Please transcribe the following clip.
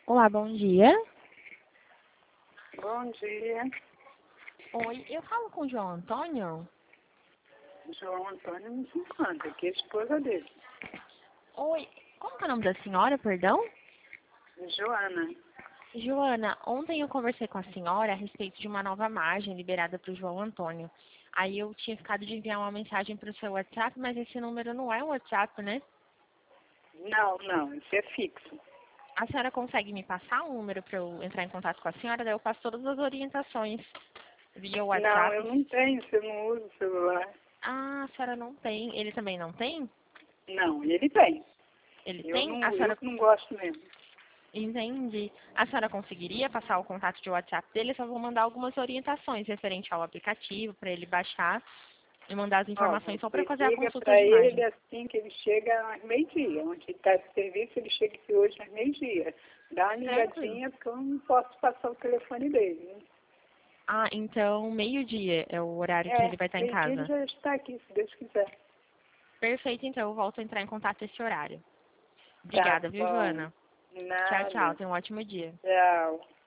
Olá, bom dia. Bom dia. Oi, eu falo com o João Antônio? João Antônio não se encontra, que é a esposa dele. Oi, como que é o nome da senhora, perdão? Joana. Joana, ontem eu conversei com a senhora a respeito de uma nova margem liberada para o João Antônio. Aí eu tinha ficado de enviar uma mensagem para o seu WhatsApp, mas esse número não é um WhatsApp, né? Não, isso é fixo. A senhora consegue me passar um número para eu entrar em contato com a senhora? Daí eu passo todas as orientações via Não, WhatsApp. eu não tenho, você não usa o celular. Ah, a senhora não tem. Ele também não tem? Não, ele tem. Ele Eu tem? A não, eu senhora que não gosto mesmo. Entendi. A senhora conseguiria passar o contato de WhatsApp dele? Eu só vou mandar algumas orientações referente ao aplicativo para ele baixar e mandar as Ó, informações só para você fazer a liga consulta para de ele imagem. assim que ele chega às meio-dia. Onde ele está de serviço, ele chega aqui hoje às meio-dia. Dá uma Tranquilo. ligadinha, porque eu não posso passar o telefone dele, né? Ah, então meio-dia é o horário que ele vai estar em Meio-dia ele casa. já está aqui, se Deus quiser. Perfeito, então eu volto a entrar em contato esse horário. Tá Obrigada, viu, bom. Joana? Tchau, tchau. Nada. Tenha um ótimo dia. Tchau.